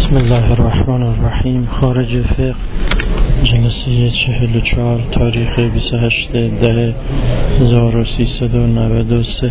بسم الله الرحمن الرحیم. خارج فقه، جلسه 44، تاریخ 28/10/1393.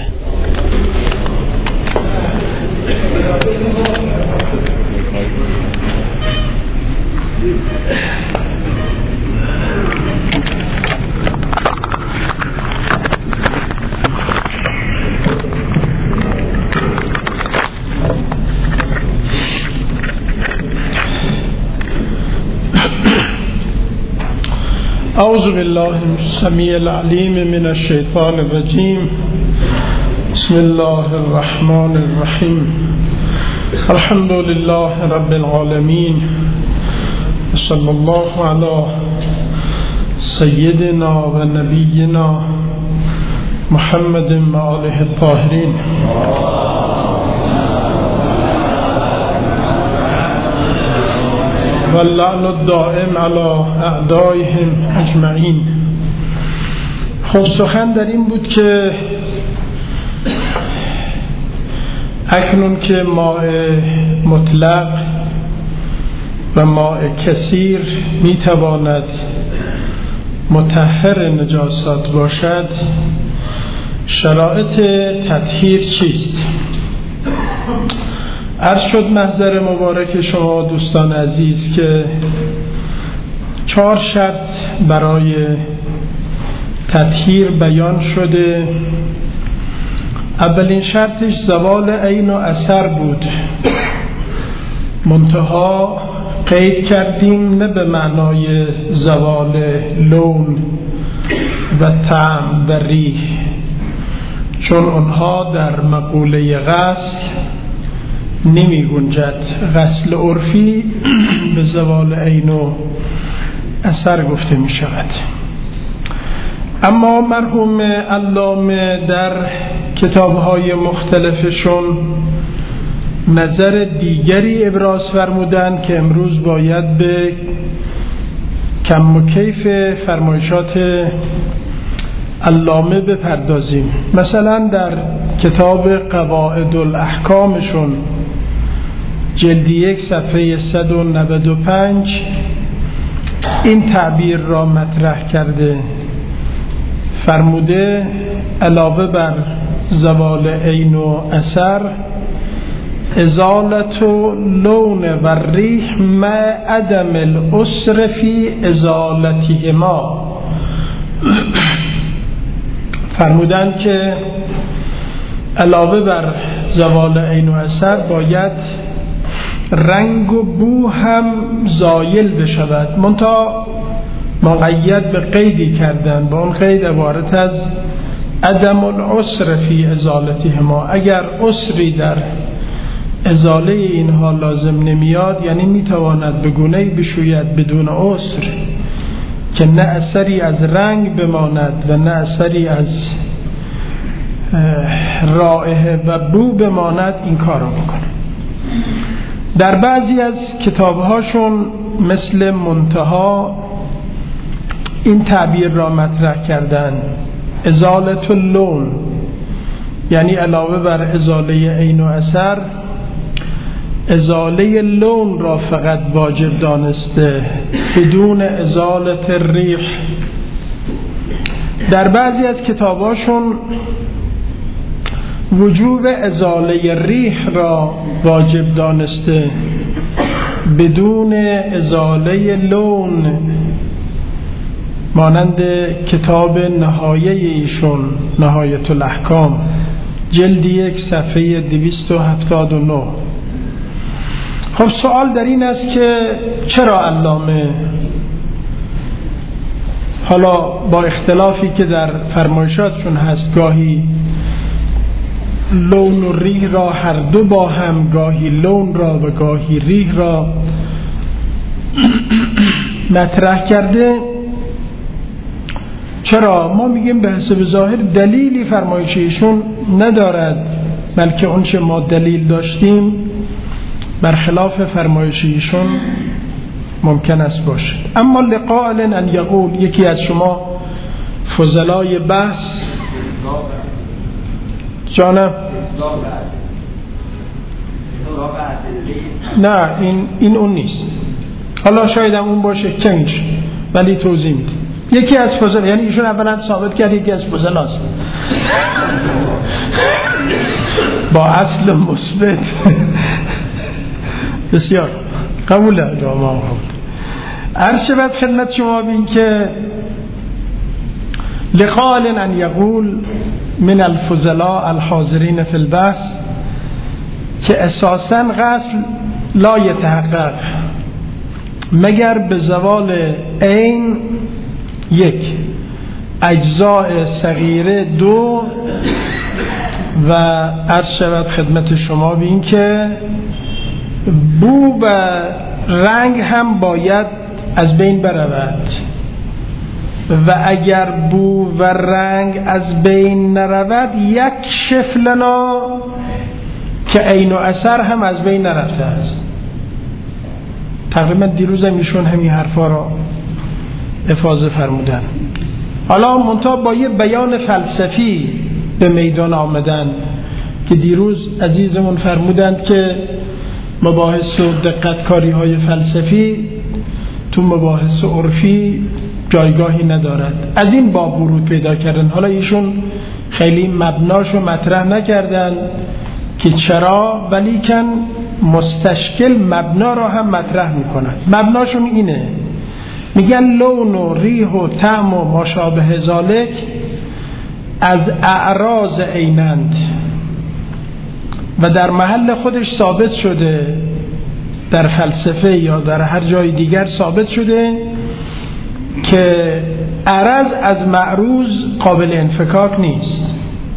اعوذ بالله السمیع العلیم من الشیطان الرجیم. بسم الله الرحمن الرحیم. الحمد لله رب العالمین، صلی الله علی سیدنا و نبینا محمد و آله الطاهرین. و اللعن الدائم علی اعدائهم اجمعین. خب سخن در این بود که اکنون که ماء مطلق و ماء کثیر میتواند مطهر نجاسات باشد، شرایط تطهیر چیست؟ عرض شد محضر مبارک شما دوستان عزیز که 4 شرط برای تطهیر بیان شده. اولین شرطش زوال عین و اثر بود، منتها قید کردیم نه به معنای زوال لون و طعم و ریح، چون اونها در مقوله غسل نمی گنجد. غسل عرفی به زوال عین و اثر گفته می شود. اما مرحوم علامه در کتابهای مختلفشون نظر دیگری ابراز فرمودند که امروز باید به کم و کیف فرمایشات علامه بپردازیم. مثلا در کتاب قواعد الاحکامشون جلد 1 صفحه 195 این تعبیر را مطرح کرده، فرموده علاوه بر زوال عین و اثر، ازالت لون و ریح مع عدم العسر فی ازالتهما. فرمودن که علاوه بر زوال عین و اثر باید رنگ و بو هم زایل بشود، منتها مقید به قیدی کردن، با اون قید عبارت از عدم العسر فی ازالتهما. اگر عسری در ازاله اینها لازم نمیاد، یعنی میتواند به گونه‌ای بشوید بدون عسر که نه اثری از رنگ بماند و نه اثری از رائحه و بو بماند، این کار رو بکنه. در بعضی از کتابهاشون مثل منتها این تعبیر را مطرح کردن، ازالت اللون، یعنی علاوه بر ازاله عین و اثر ازاله لون را فقط واجب دانسته بدون ازالت ریح. در بعضی از کتاباشون وجوب ازاله ریح را واجب دانسته بدون ازاله لون، مانند کتاب نهایه ایشون، نهایت الاحکام، جلد 1 صفحه 279. خب سوال در این است که چرا علامه، حالا با اختلافی که در فرمایشاتشون هست، گاهی لون و ریح را هر دو با هم، گاهی لون را و گاهی ریح را مطرح کرده، چرا؟ ما میگیم به حسب ظاهر دلیلی فرمایششون ندارد، بلکه اون چه ما دلیل داشتیم برخلاف فرمایششون ممکن است باشد. اما لقائل ان یقول، یکی از شما فضلای بحث جانم نه این اون نیست. حالا شاید هم اون باشه کنج، ولی توضیح میده. یکی از فضلا، یعنی ایشون اولا ثابت کرد یکی از فضلاست با اصل مثبت. بسیار قبوله جامعه. عرض شود خدمت شما بین که لقال ان یقول من الفضلاء الحاضرین فی البحث، که اساساً غسل لا یتحقق مگر به زوال عین یک، اجزاء صغیره دو، و عرض شود خدمت شما بین که بو و رنگ هم باید از بین برود، و اگر بو و رنگ از بین نرود یک شفلنا که عین و اثر هم از بین نرفته است. تقریبا دیروز هم ایشون همین حرفا را افاضه فرمودن. حالا منتها با یه بیان فلسفی به میدان آمدن که دیروز عزیزمون فرمودند که مباحث و دقتکاری های فلسفی تو مباحث عرفی جایگاهی ندارد. از این باب ورود پیدا کردن. حالا ایشون خیلی مبناشو مطرح نکردن که چرا، ولیکن مستشکل مبنا را هم مطرح میکنن. مبناشون اینه، میگن لون و ریح و طعم و ماشابه ذالک از اعراض عینند و در محل خودش ثابت شده، در فلسفه یا در هر جای دیگر ثابت شده که عرض از معروض قابل انفکاک نیست،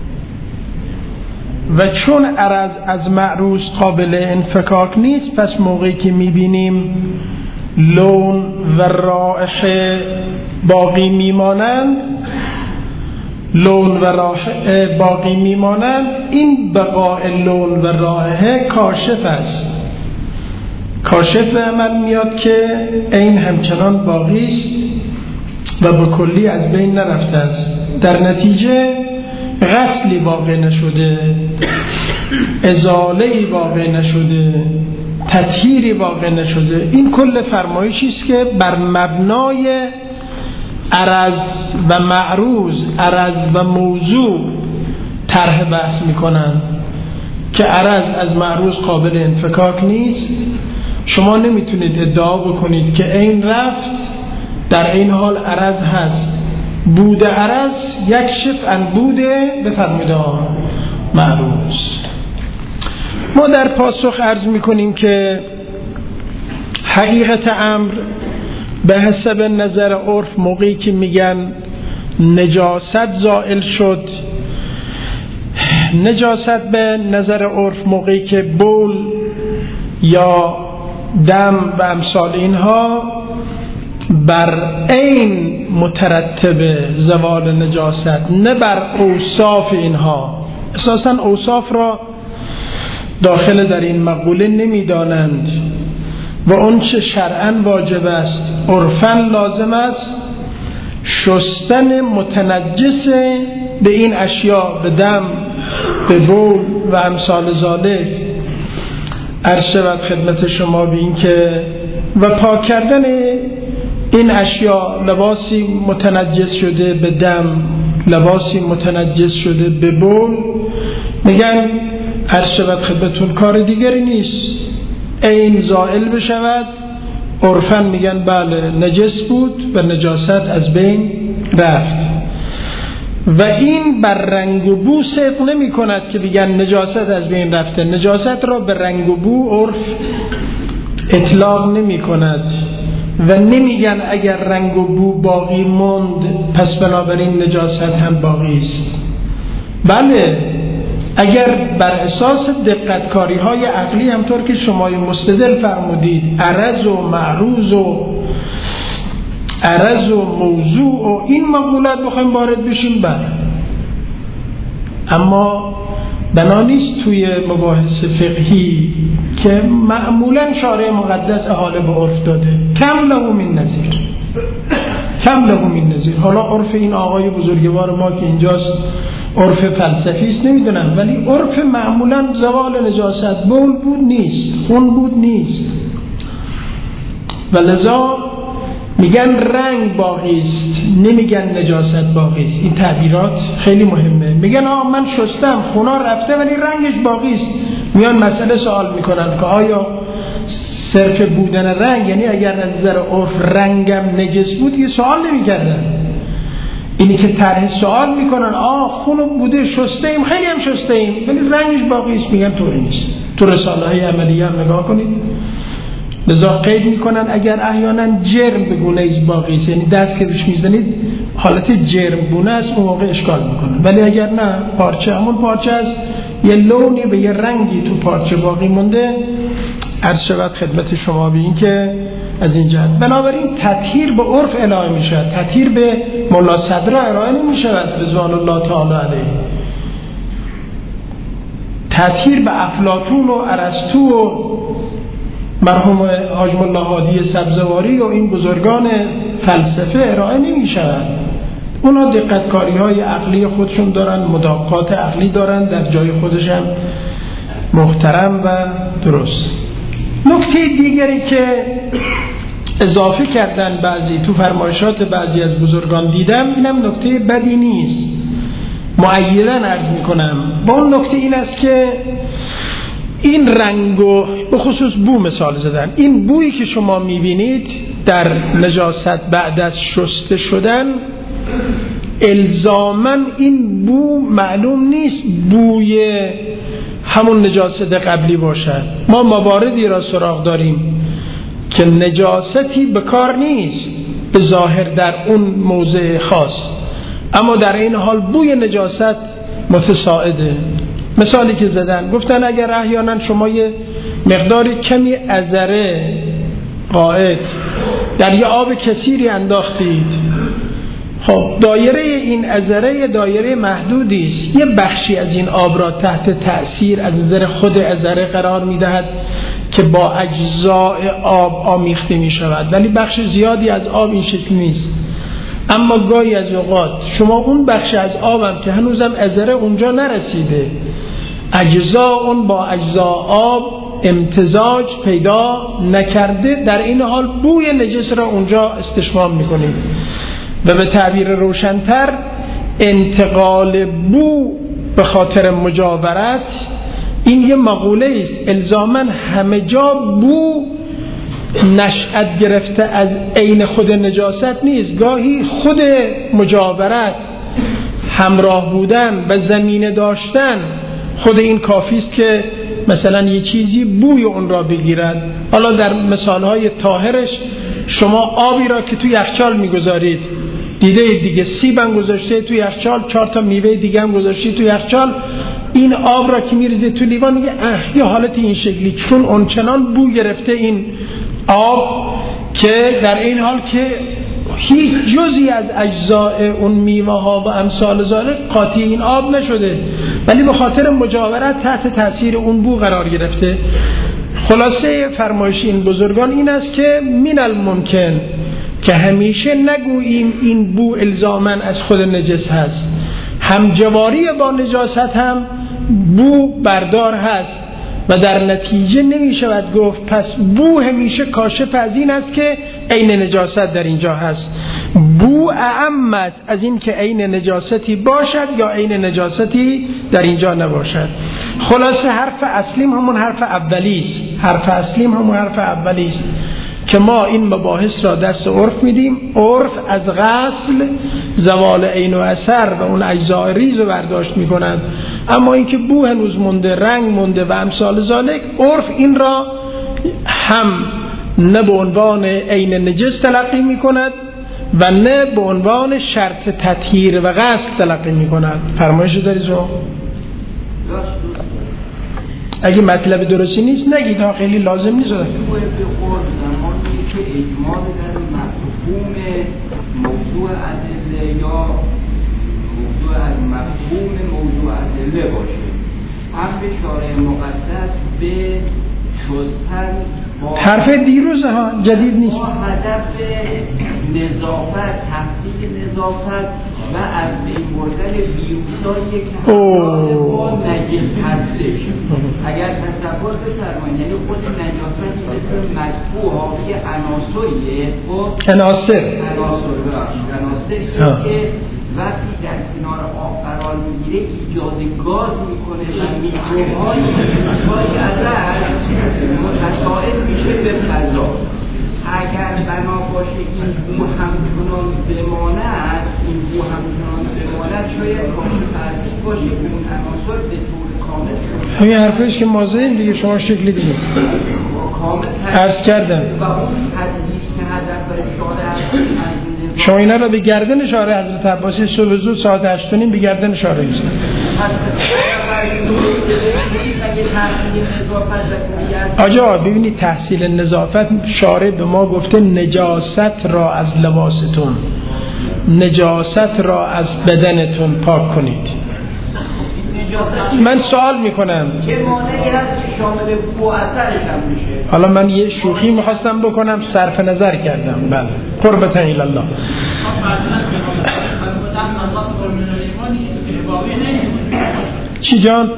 و چون عرض از معروض قابل انفکاک نیست، پس موقعی که میبینیم لون و رائحه باقی میمانند، لون و رائحه باقی میمانند، این بقاء لون و رائحه کاشف است، کاشف به عمل میاد که این همچنان باقی است و به کلی از بین نرفته است. در نتیجه غسلی واقع نشده، ازاله‌ای واقع نشده، تطهیری واقع نشده. این کل فرمایشی است که بر مبنای عرض و معروض، عرض و موضوع طرح بحث میکنن که عرض از معروض قابل انفکاک نیست. شما نمیتونید ادعا بکنید که این رفت در این حال عرض هست. بوده عرض یکشف عن بوده بفرموده معروض. ما در پاسخ عرض میکنیم که حقیقت امر به حسب نظر عرف موقعی که میگن نجاست زائل شد، نجاست به نظر عرف موقعی که بول یا دم و امثال اینها بر عین مترتب زوال نجاست، نه بر اوصاف اینها. اساساً اوصاف را داخل در این مقوله نمیدانند و اون چه شرعاً واجب است عرفاً لازم است شستن متنجس به این اشیاء، به دم، به بول و امثال ذالک. عرض شود خدمت شما به این که و پاک کردن این اشیاء، لباسی متنجس شده به دم، لباسی متنجس شده به بول، میگن عرض شود خدمتون کار دیگری نیست، این زائل بشود. عرفاً میگن بله نجس بود و نجاست از بین رفت، و این بر رنگ و بو صدق نمی کند که بگن نجاست از بین رفته. نجاست را به رنگ و بو عرف اطلاق نمی کند و نمیگن اگر رنگ و بو باقی موند پس بنابراین نجاست هم باقی است. بله، اگر بر اساس دقتکاری های عقلی همطور که شما مستدل فرمودید عرض و معروض و عرض و موضوع و این مقولات بخوایم وارد بشیم، بله، اما بنا نیست توی مباحث فقهی که معمولا شارع مقدس احاله به عرف داده کم له من نظیر، کم له من نظیر. نظیر. حالا عرف این آقای بزرگوار ما که اینجاست عرف فلسفی است نمیدونم، ولی عرف معمولا زوال نجاست بول بود نیست، خون بود نیست، و لذا میگن رنگ باقی است، نمیگن نجاست باقی است. این تعبیرات خیلی مهمه. میگن من شستم خونا رفته ولی رنگش باقی است. میان مسئله سوال میکنن که آیا صرف بودن رنگ، یعنی اگر از نظر عرف رنگم نجس بود یه سوال نمیکردن. اینی که طرح سوال میکنن خون بوده شسته ایم، خیلی هم شسته ایم ولی رنگش باقی است، میگن طوری نیست. تو رساله های عملیه هم نگاه کنید، لذا قید میکنن اگر احیانا جرم به گونه از باقی است، یعنی دست که روش میزنید حالت جرم گونه است، اون موقع اشکال میکنن. ولی اگر نه پارچه همون پارچه است، یه لونی به یه رنگی تو پارچه باقی مونده، عرض شود خدمت شما به این که از این جهت بنابراین تطهیر به عرف ارائه میشود، تطهیر به مولا صدرا ارائه نمیشود رضوان الله تعالی علیه. تطهیر به افلاطون و ارسطو و مرحوم حاج ملا هادی سبزواری و این بزرگان فلسفه ارائه نمی شود. اونا دقتکاری های عقلی خودشون دارن، مداقات عقلی دارن، در جای خودش هم محترم و درست. نکته دیگری که اضافه کردن بعضی تو فرمایشات بعضی از بزرگان دیدم، اینم نکته بدی نیست، مؤیداً عرض میکنم. با اون نکته این است که این رنگو به خصوص بو مثال زدن، این بویی که شما میبینید در نجاست بعد از شسته شدن، الزاماً این بو معلوم نیست بوی همون نجاست قبلی باشد. ما مواردی را سراغ داریم که نجاستی به کار نیست به ظاهر در اون موضع خاص، اما در این حال بوی نجاست متساعده. مثالی که زدن گفتن اگر احیانا شما یه مقداری کمی عذره قائد در یه آب کثیری انداختید، خب دایره این عذره دایره محدودی است، یه بخشی از این آب را تحت تأثیر از نظر خود عذره قرار میدهد که با اجزاء آب آمیخته می شود، ولی بخش زیادی از آب این شکل نیست. اما گاهی از اوقات شما اون بخش از آبم که هنوزم عذره اونجا نرسیده، اجزا اون با اجزا آب امتزاج پیدا نکرده، در این حال بوی نجس را اونجا استشمام میکنید. و به تعبیر روشن‌تر انتقال بو به خاطر مجاورت این یه مقوله است، الزاماً همه جا بو نشأت گرفته از عین خود نجاست نیست، گاهی خود مجاورت، همراه بودن و زمینه داشتن خود این کافی است که مثلا یه چیزی بوی اون را بگیرد. حالا در مثالهای طاهرش شما آبی را که توی یخچال میگذارید، دیده دیگه سیبم گذاشته توی یخچال، 4 تا میوه دیگه هم گذاشته توی یخچال، این آب را که میریزه تو لیوان میگه یه حالت این شکلی، چون اونچنان بو گرفته این آب که در این حال که هیچ جزئی از اجزاء اون میوه ها و امثال ذالک قاطی این آب نشده، ولی به خاطر مجاورت تحت تاثیر اون بو قرار گرفته. خلاصه فرمایش این بزرگان این است که من الممکن که همیشه نگوییم این بو الزاماً از خود نجس هست، همجواری با نجاست هم بو بردار هست و در نتیجه نمی شود گفت پس بو همیشه کاشف از این است که عین نجاست در اینجا هست. بو اعم از این که عین نجاستی باشد یا عین نجاستی در اینجا نباشد. خلاصه حرف اصلیم همون حرف اولی است، که ما این مباحث را دست عرف میدیم. عرف از غسل زوال عین و اثر و اون اجزای ریز رو برداشت میکنند، اما اینکه بو هنوز مونده، رنگ مونده و امثال ذالک، عرف این را هم نه به عنوان عین نجس تلقی میکند و نه به عنوان شرط تطهیر و غسل تلقی میکند. فرمایش داری جو؟ اگه مطلب درستی نیست نگید ها، خیلی لازم نیست. زمانی که اجماع در مفهوم موضوع ادله یا مفهوم موضوع ادله باشه، هم به شارع مقدس به حرف دیروز ها، جدید نیست. با هدف نظافت، تحقیق نظافت و از بین بردن ویروسایی که با نجس هستش. اگر تصور بفرمایید، یعنی خود نجاستی مثل مدفوع حاوی عناصریه، عناصریه که وقتی در کنار آب قرار میگیره ایجاد گاز میکنه و میکروب‌های ازش متساعد میشه به فضا. اگر بنا باشه این بو همچنان بماند، شاید کامل فرضی باشه که اون عناصر به طور کامل این حرفش که ما زدیم دیگه، شما شکلی دیگه عرض کردم و اون تدریس که هدف شارع شما اینا رو به گردن شارع حضرت عباسی صبح زود ساعت 8:30 به گردن شارع میزن. آجا ببینید، تحصیل نظافت شارع به ما گفته نجاست را از لباستون، نجاست را از بدنتون پاک کنید. من سوال میکنم که مانعی هست که شامل بو اثرش هم میشه. حالا من یه شوخی میخواستم بکنم، صرف نظر کردم. بله، قربتن الله. چی جان؟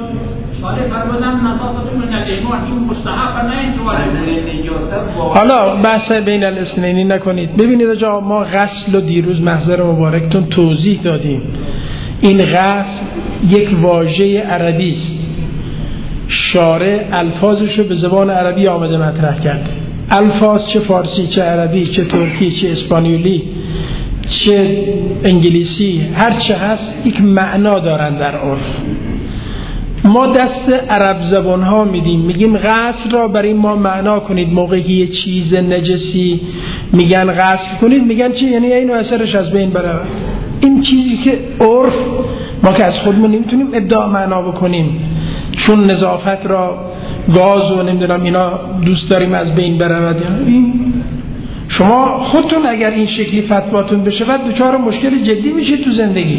حالا بحث بین الاثنینی نکنید. ببینید آجا، ما غسل و دیروز محضر مبارکتون توضیح دادیم. این غسل یک واژه عربی است. شارع الفاظش رو به زبان عربی آمده مطرح کرده. الفاظ چه فارسی، چه عربی، چه ترکی، چه اسپانیولی، چه انگلیسی، هر چه هست یک معنا دارن در عرف. ما دست عرب زبان ها میدیم، میگیم غسل را برای ما معنا کنید. موقعی یه چیز نجسی میگن غسل کنید، میگن چی؟ یعنی اینو اثرش از بین بره. این چیزی که عرف ما که از خودمون نمیتونیم ابداع معنا بکنیم، چون نظافت را گاز و نمیدونم اینا دوست داریم از بین برود. شما خودتون اگر این شکلی فتواتون بشه بعد دچار مشکل جدی میشید تو زندگی.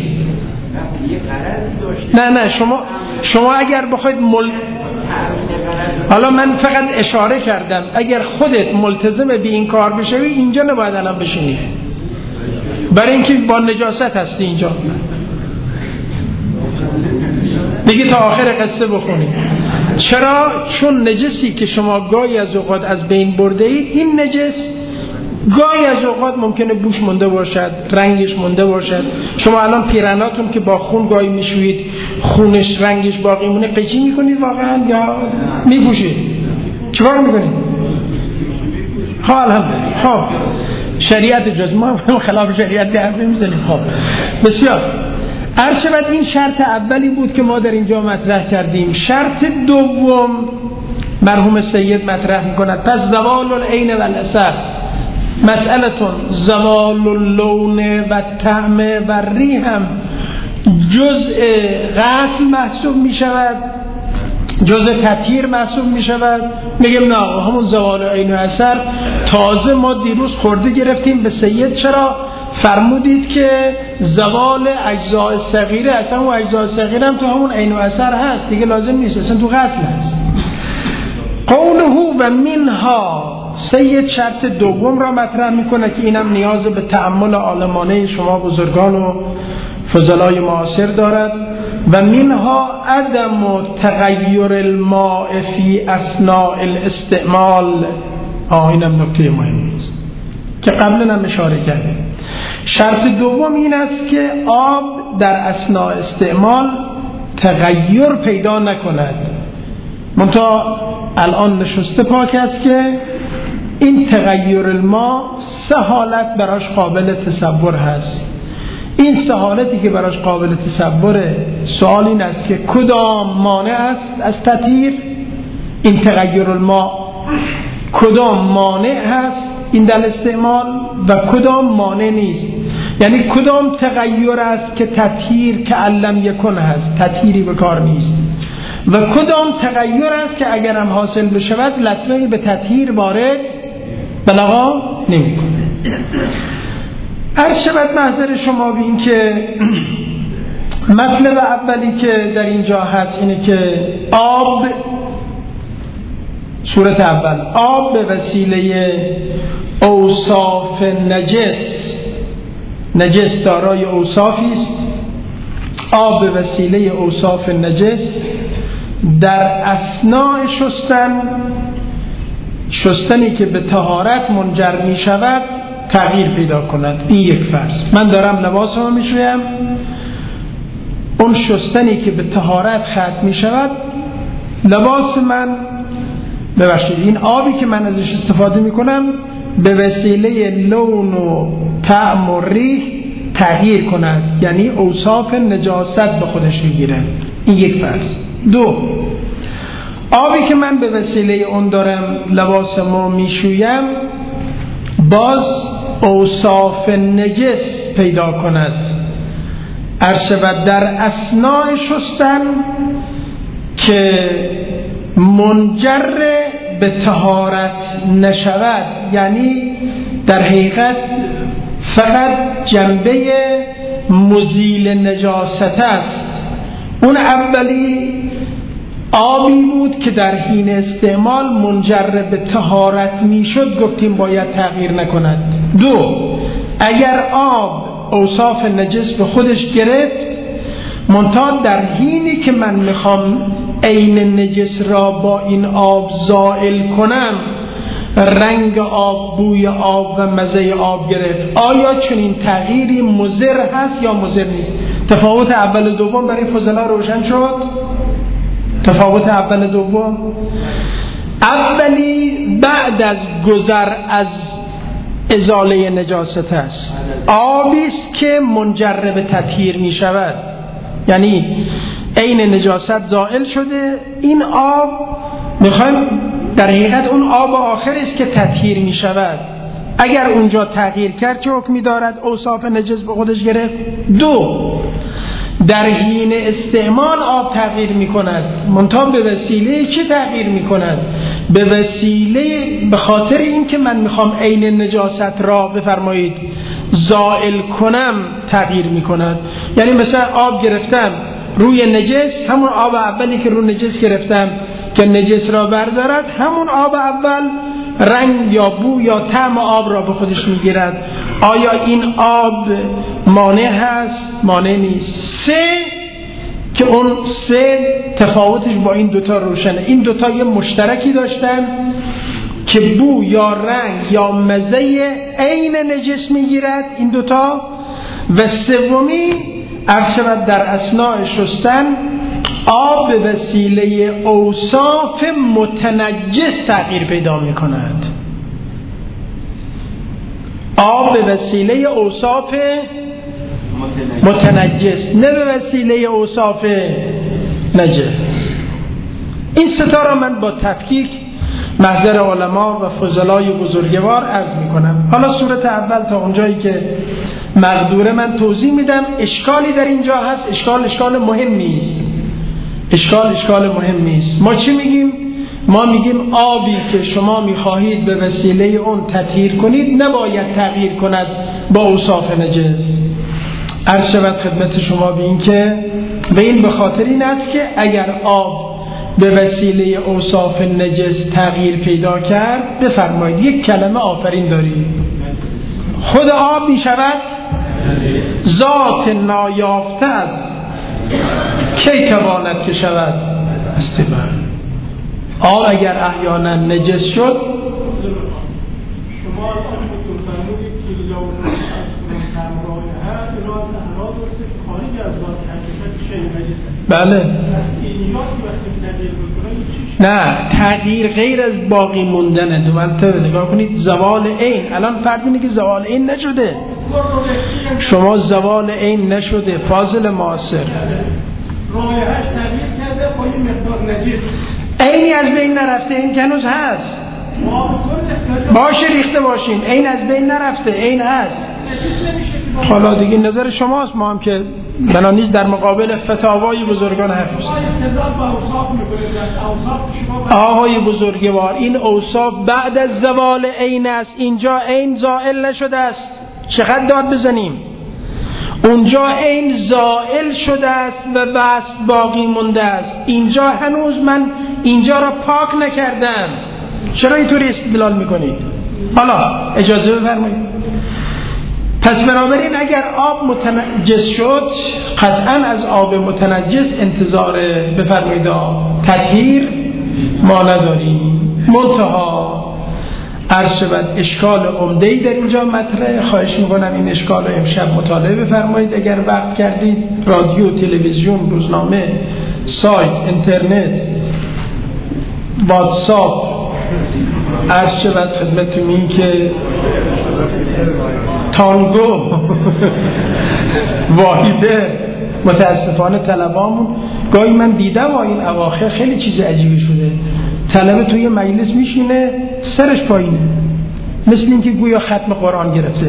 نه شما اگر بخواید حالا من فقط اشاره کردم، اگر خودت ملتزم به این کار بشوی اینجا نباید الان بشینی، برای اینکه با نجاست هستی اینجا دیگه. تا آخر قصه بخونید. چرا؟ چون نجسی که شما گاهی از اوقات از بین برده اید، این نجس گاهی از اوقات ممکنه بوش مونده باشد، رنگش مونده باشد. شما الان پیرناتون که با خون گاهی میشویید، خونش رنگش باقی مونه، قیچی میکنید واقعا یا میپوشید؟ چیکار میکنید؟ خب الحمدلله. خب شریعت جز ما خلاف شریعت حرف نمیزنیم. خب بسیار عرض شود این شرط اولی بود که ما در اینجا مطرح کردیم. شرط دوم مرحوم سید مطرح میکند. پس زوال العین و الاثر، مسئلتون زوال اللون و طعم و ریح هم جزء غسل محسوب میشود، جزء تطهیر محسوب میشود. میگم نه، همون زوال عین و اثر تازه ما دیروز خورده گرفتیم به سید. چرا؟ فرمودید که زوال اجزاء صغیره، اصلا اون اجزاء صغیره هم تو همون عین و اثر هست دیگه، لازم نیست، اصلا تو غسل هست. قوله و منها، سید شرط دوم را مطرح میکنه که اینم نیاز به تأمل عالمانه شما بزرگان و فضلای معاصر دارد. و منها عدم تغییر الماء فی اثناء الاستعمال. اینم نکته مهمی است که قبلا هم اشاره کردیم. شرط دوم این است که آب در اثناء استعمال تغییر پیدا نکند. منتها الان نشسته پاک است که این تغییر الماء سه حالت براش قابل تصور هست. این سه حالتی که براش قابل تصوره، سوال این است که کدام مانع است از تطهیر این تغییر الماء، کدام مانع هست این در استعمال و کدام مانع نیست. یعنی کدام تغییر است که تطهیر که علم یکن هست، تطهیری به کار نیست، و کدام تغییر است که اگر هم حاصل بشود لطمه‌ای به تطهیر وارد بلغا نمی کنه. عرض شود محضر شما بین که مطلب اولی که در اینجا هست اینه که آب صورت اول، آب به وسیله اوصاف نجس دارای اوصافی است. آب به وسیله اوصاف نجس در اثناء شستنی که به طهارت منجر می شود تغییر پیدا کند. این یک فرض. من دارم لباسمو می شویم، اون شستنی که به طهارت ختم می شود لباس من، ببخشید این آبی که من ازش استفاده می کنم به وسیله لون و طعم و ریح تغییر کند، یعنی اوصاف نجاست به خودش بگیره. این یک فرض. دو، آبی که من به وسیله اون دارم لباسمو میشویم باز اوصاف نجس پیدا کند، ارشد در اثناء شستن که منجر به طهارت نشود، یعنی در حقیقت فقط جنبه مزیل نجاست است. اون اولی آبی بود که در حین استعمال منجر به طهارت میشد، گفتیم باید تغییر نکند. دو، اگر آب اوصاف نجس به خودش گرفت منتها در حینی که من میخوام عین نجس را با این آب زائل کنم رنگ آب، بوی آب و مزه آب گرفت، آیا چنین تغییری مضر هست یا مضر نیست؟ تفاوت اول دوم برای فضلا روشن شد؟ تفاوت اول دوم، اولی بعد از گذر از ازاله نجاست است، آبی است که منجر به تطهیر می شود، یعنی عین نجاست زائل شده. این آب میخوایم در حقیقت اون آب آخر است که تطهیر می شود. اگر اونجا تغییر کرد چه حکمی دارد؟ اوصاف نجس به خودش گرفت. دو، در حین استعمال آب تغییر می کند، منتها به وسیله چه تغییر می کند؟ به وسیله، به خاطر این که من میخوام عین نجاست را بفرمایید زائل کنم تغییر می کند. یعنی مثلا آب گرفتم روی نجس، همون آب اولی که روی نجس گرفتم که نجس را بردارد، همون آب اول رنگ یا بو یا طعم آب را به خودش میگیرد. آیا این آب مانع هست؟ مانع نیست. سه، که اون سه تفاوتش با این دوتا روشنه. این دوتا یه مشترکی داشتن که بو یا رنگ یا مزه عین نجس میگیرد این دوتا. و سومی ارشد در اثناء شستن آب به وسیله اوصاف متنجس تغییر پیدا می کند. آب به وسیله اوصاف متنجس، نه به وسیله اوصاف نجس. این ستا را من با تفکیک محضر علما و فضلای بزرگوار عرض می کنم. حالا صورت اول تا اونجایی که مقدوره من توضیح میدم. اشکالی در اینجا هست؟ اشکال مهم نیست. اشکال مهم نیست. ما چی میگیم؟ ما میگیم آبی که شما میخواهید به وسیله اون تطهیر کنید نباید تغییر کند با اوصاف نجس. عرض شود خدمت شما به این که به خاطر این است که اگر آب به وسیله اوصاف نجس تغییر پیدا کرد، بفرمایید یک کلمه آفرین دارید، خود آب میشود ذات نایافته است، کی تواند که شود استبر. آب اگر احیانا نجس شد، شما آنتون فرمودید که لون از همراه هر راز احراز است خارج از ذات حقیقت شیء نجس. بله. نه، تغییر غیر از باقی موندنه. تو نگاه کنید زوال عین، الان فرض اینه که زوال عین نشده، شما زوال عین نشده، فاضل معاصر رایحه‌اش تغییر کرده، با این مقدار نجس عینی از بین نرفته، این کنوز هست. باشه ریخته باشین، عین از بین نرفته، عین هست. حالا دیگه نظر شماست، ما هم که بنانیز در مقابل فتاوای بزرگان حفظ. آقای بزرگوار، این اوصاف بعد از زوال عین است، اینجا عین زائل نشده است. چقدر داد بزنیم؟ اونجا عین زائل شده است و بس باقی مونده است. اینجا هنوز من اینجا را پاک نکردم، چرا اینطوری استدلال میکنید؟ حالا اجازه بفرمایید. پس بنابراین اگر آب متنجس شد قطعا از آب متنجس انتظار بفرمایید تطهیر ما نداریم. منتها عرض شود اشکال عمده‌ای در اینجا مطرحه. خواهش میکنم این اشکال رو امشب مطالعه بفرمایید اگر وقت کردید. رادیو، تلویزیون، روزنامه، سایت، اینترنت، واتساپ، عرض شود خدمتتون این که تانگو واحده. متاسفانه طلبامون گاهی من دیدم این اواخر خیلی چیز عجیبی شده. طلبه توی مجلس میشینه سرش پایینه، مثل اینکه گویا ختم قرآن گرفته.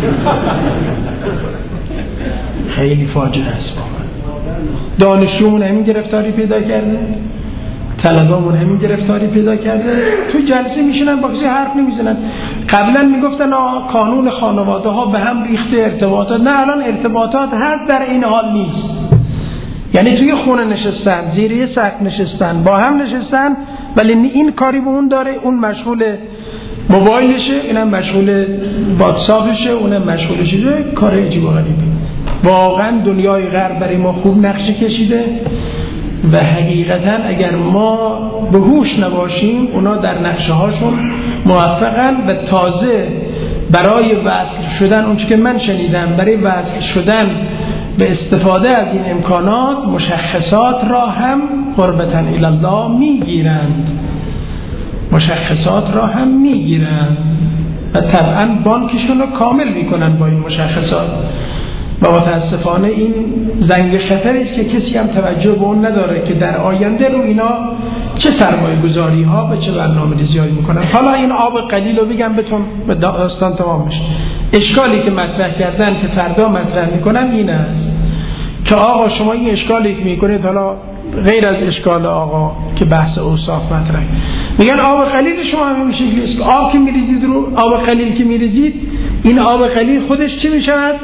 خیلی فاجعه است. دانشجومون همین گرفتاری پیدا کرده، طلبامون همین گرفتاری پیدا کرده. تو جلسه میشینن با کسی حرف نمیزنن. قبلا میگفتن کانون خانواده ها به هم ریخته ارتباطات، نه الان ارتباطات هست، در این حال نیست. یعنی توی خونه نشستن، زیر یه سقف نشستن، با هم نشستن، ولی این کاری به اون داره، اون مشغول موبایلشه، اینم مشغول واتساپشه، اونم مشغولشه. کار عجیب و غریبه. واقعا دنیای غرب برای ما خوب نقشه کشیده و حقیقتا اگر ما به هوش نباشیم اونا در نقشه هاشون موفقن و تازه برای وصل شدن، اون چیزی که من شنیدم، برای وصل شدن به استفاده از این امکانات مشخصات را هم قربتاً الی الله میگیرند، مشخصات را هم میگیرند و طبعا بانکشون رو کامل میکنن با این مشخصات. و متاسفانه این زنگ خطری است که کسی هم توجه به اون نداره که در آینده رو اینا چه سرمایه گذاری ها و چه برنامه ریزی میکنن. حالا این آب قلیل رو بگم بهتون به داستان تمام بشه. اشکالی که مطرح کردن که فردا مطرح میکنم این است که آقا شما این اشکالی که میکنید، حالا غیر از اشکال آقا که بحث اوصاف مطرح، میگن آب قلیل شما همین شکلی است. آب که میریزید رو آب قلیل که میریزید، این آب قلیل خودش چی میشود؟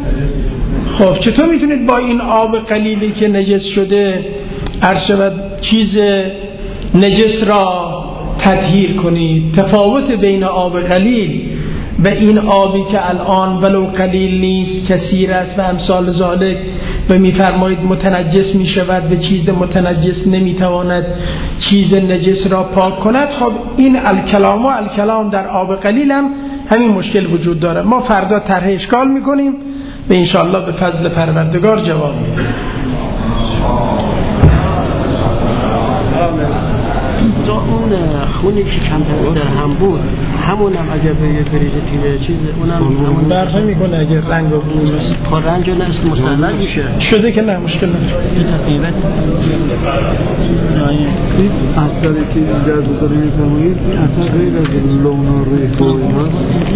خب چطور میتونید با این آب قلیلی که نجس شده عرض شود چیز نجس را تطهیر کنید؟ تفاوت بین آب قلیل و این آبی که الان ولو قلیل نیست کثیر است و امثال ذالک و میفرمایید متنجس میشود و چیز متنجس نمیتواند چیز نجس را پاک کند. خب این الکلام و الکلام در آب قلیل هم همین مشکل وجود داره. ما فردا طرح اشکال میکنیم و انشاءالله به فضل پروردگار جواب میدیم. اون خونی که کمتر در هم بود همونم اگر به یه فریزه توی چیز اونم برخی میکنه اگر رنگ و بو کار رنگ و نست مستقل میشه شده که نه مشکل نداره. این تقریبا اثری که اینجا داره میفرمایید اثر غیر از لون و ریح و اینا